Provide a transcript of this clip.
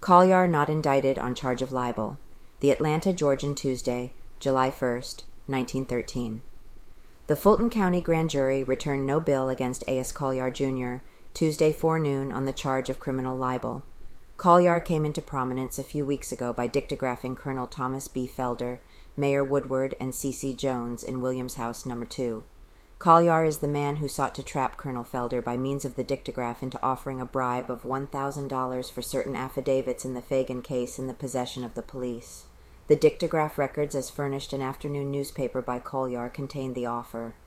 Collier not indicted on charge of libel. The Atlanta Georgian, Tuesday, July 1st, 1913. The Fulton County Grand Jury returned no bill against A.S. Collier, Jr., Tuesday forenoon on the charge of criminal libel. Collier came into prominence a few weeks ago by dictagraphing Colonel Thomas B. Felder, Mayor Woodward, and C.C. Jones in Williams House No. 2. Collier is the man who sought to trap Colonel Felder by means of the dictagraph into offering a bribe of $1,000 for certain affidavits in the Fagan case in the possession of the police. The dictagraph records as furnished an afternoon newspaper by Collier contained the offer.